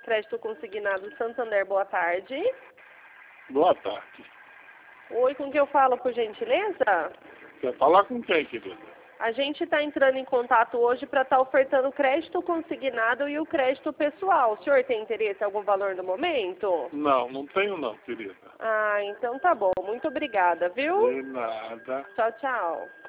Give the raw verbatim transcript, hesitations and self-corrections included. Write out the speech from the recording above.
Crédito Consignado Santander, boa tarde. Boa tarde. Oi, com quem eu falo, por gentileza? Quer falar com quem, querida? A gente está entrando em contato hoje para estar ofertando o crédito consignado e o crédito pessoal. O senhor tem interesse em algum valor no momento? Não, não tenho não, querida. Ah, então tá bom. Muito obrigada, viu? De nada. Tchau, tchau.